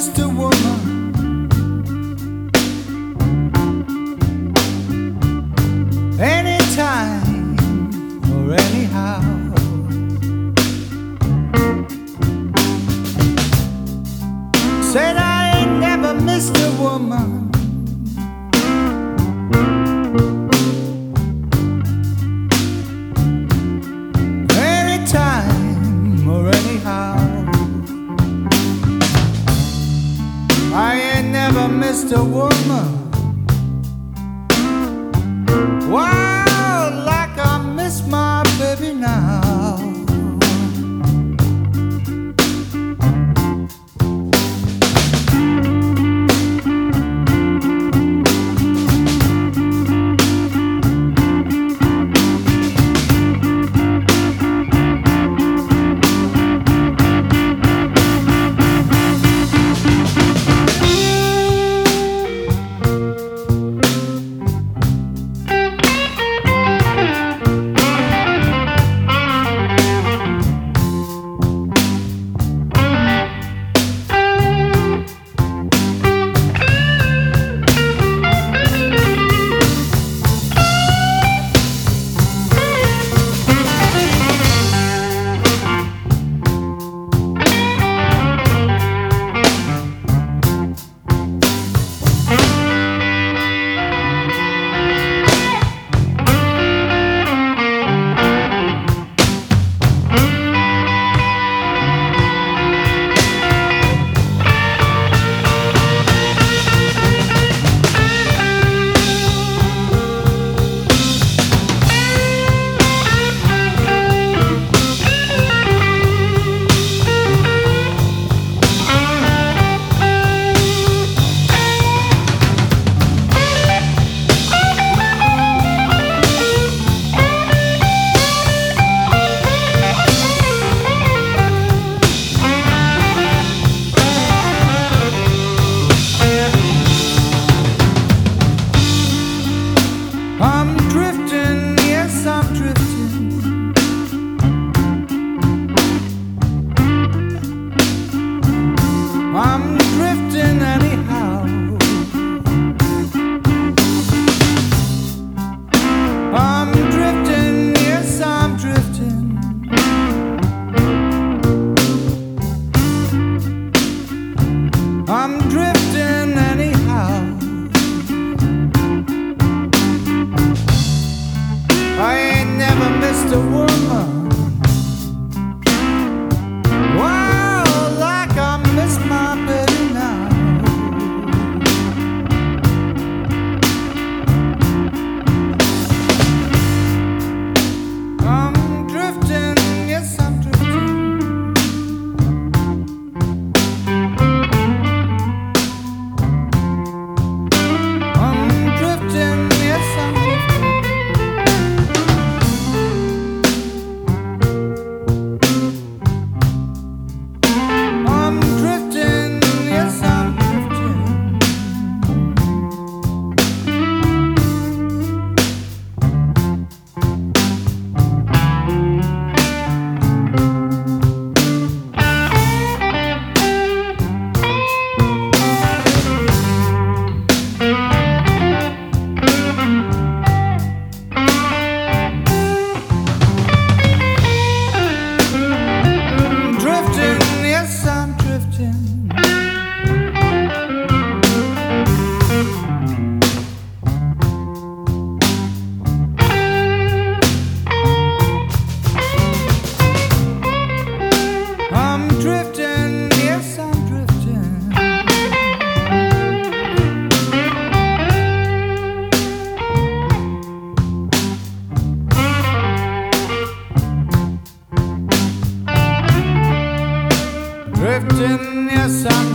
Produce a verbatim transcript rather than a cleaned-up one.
missed a woman. Anytime or anyhow. Said I ain't never missed a woman. Anytime or anyhow. I ain't never missed a woman. Wow, like I miss my baby now. I'm drifting, yes, I'm drifting. I'm drifting anyhow. I'm drifting, yes, I'm drifting. I'm drifting anyhow. I ain't never missed a woman. Wow, like I miss my baby now. I'm drifting, yes, I'm drifting. I'm drifting, yes, I'm drifting. Drifting, yes, I'm